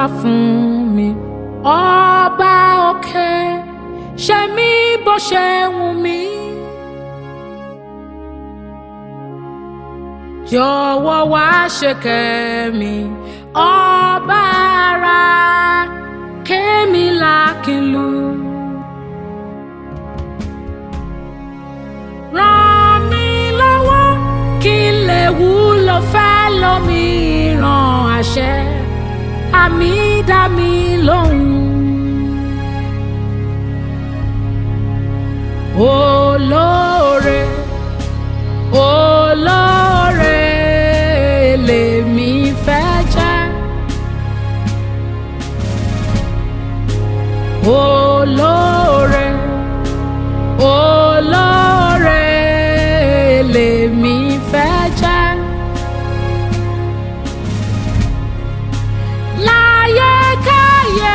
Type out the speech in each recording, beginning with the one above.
gbàdúrà fún mi. Ọba òkè ṣe mí bó ṣe wù mí. Jọ̀wọ́ wá ṣe kẹ́mi ọba ara kémi lákìlú. Ràn mí lọ́wọ́ kí n lè wúlò fẹ́ lómìíràn àṣẹ àmì dá mi lóhùn. Olóore olóore lèmi fẹ́ jẹ́. Olóore olóore lèmi fẹ́ jẹ́. Láyé káyé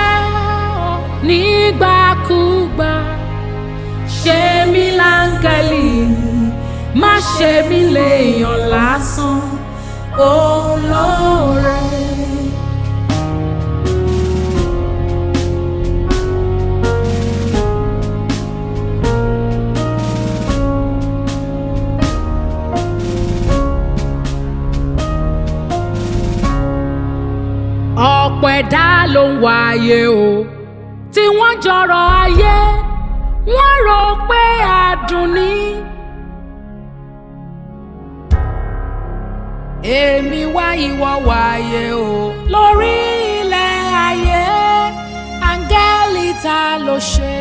nígbàkúgbà ṣe mí láńgẹ́lì má ṣe mí léèyàn lásán. Olóore. Ọ̀pọ̀ ẹ̀dá ló ń wáyé o tí wọ́n jọrọ̀ ayé wọ́n rò pé adùn ni. Èmi wá ìwọ wáyé o lórí ilẹ̀ ayé áńgẹ́lì ta ló ṣe.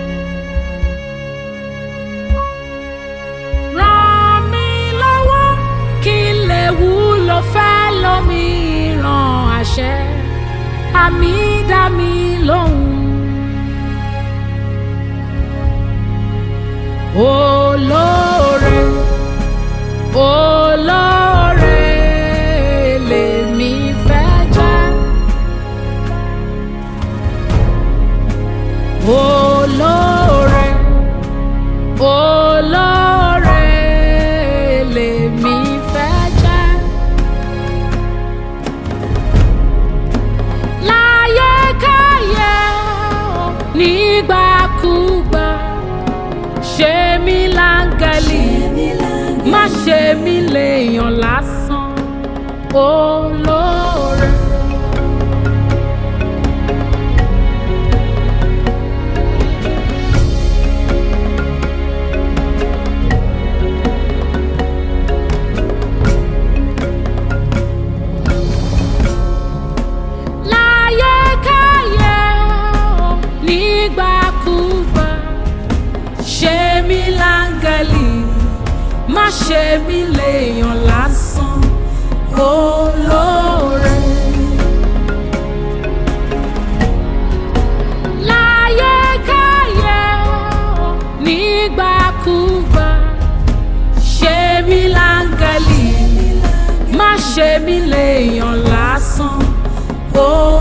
Ràn mí lọ́wọ́ kí n lè wúlò fẹ́ lómìíràn àṣẹ àmì dá mi lóhùn. Olóore olóore lèmi fẹ́ jẹ́. Olóore olóore lèmi fẹ́ jẹ́. Láyé káyé nígbàkúgbà ṣe mí láńgẹ́lì má ṣe mí léèyàn lásán. Olóore. Láyé káyé nígbàkúgbà ṣe mí láńgẹ́lì má ṣe mí léèyàn lásán. Olóore. Láyé káyé nígbàkúgbà ṣe mí láńgẹ́lì má ṣe mí léèyàn lásán.